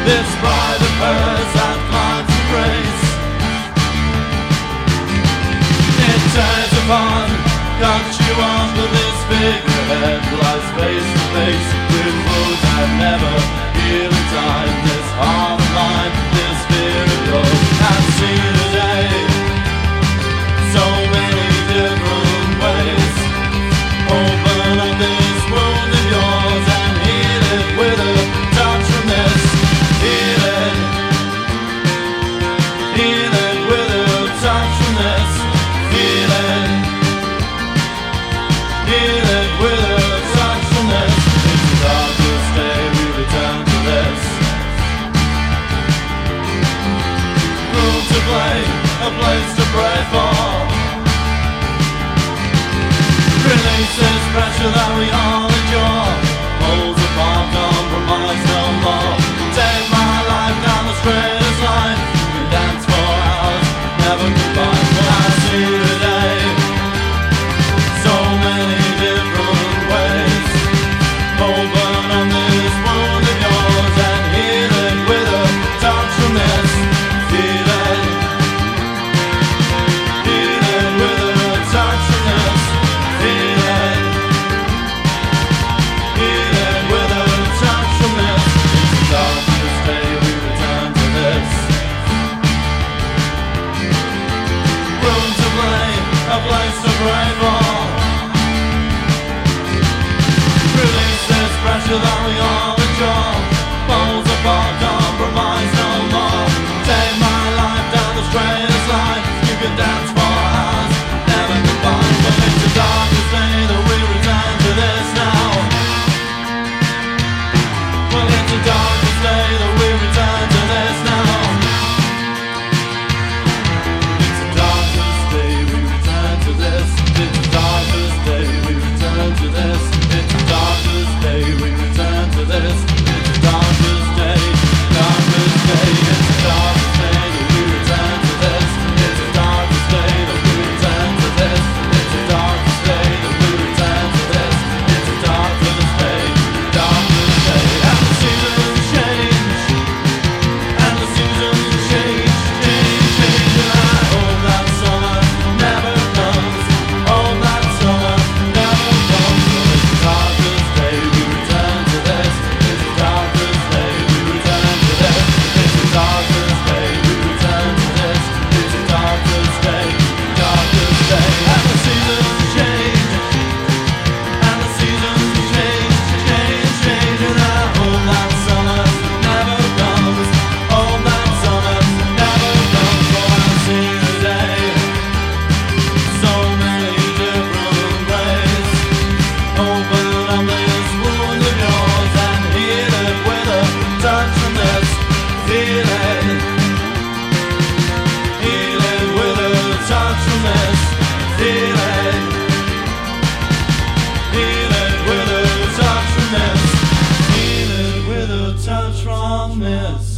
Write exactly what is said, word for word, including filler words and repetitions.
this bride of hers that finds a grace. It turns upon, got you under this figurehead, lies face to face with wounds that never heal in time. This heart of mine, this fear of yours, I've seen a day, so many different ways. Open up this wound of yours and heal it with a touch from this. Heal it, heal it with a touch from this. Heal it, heal it with a touch from this. It's the darkest day, we return to this. Room to play, a place to pray for. Release this pressure that we all endure. Holds apart, compromise no more. Take my life down the straightest line. We can dance for hours, never goodbye. I see today so many different ways. Open on this wound of yours and heal it with a touch from this. Feel it, feel it with a touch from this. Feel it, feel it with a touch from this. It's the darkest day, we return to this. Room to play, a place to pray for. Release this pressure that we all endure. Poles apart, compromise no more. Take my life down the straightest line. You can dance for hours, never goodbye. But it's the darkest day that we return to this now. Well, it's the darkest day that we return to this now. It's the darkest day we return to this. It's the darkest day we return to this. It's the darkest day we return to this. It's the darkest day, darkest day. It's the darkest day that we return to this. It's the darkest day that we return to this. It's the darkest day that we return to this. It's the darkest day, darkest day. And the seasons change, and the seasons change, change, change. And I hope that summer never comes. Hope that summer never comes. It's the darkest day we return to this. It's the darkest day we return to this. It's the darkest day we return to this. It's the darkest day, darkest day. And the seasons change, and the seasons change, change, change. And I hope that summer never comes. Hope that summer never comes. For I see today so many different ways. Open up this wound of yours and heal it with a touch from this. Feel it, heal it with a touch from this. Feel it, heal it with a touch from this. Heal it with a touch from this.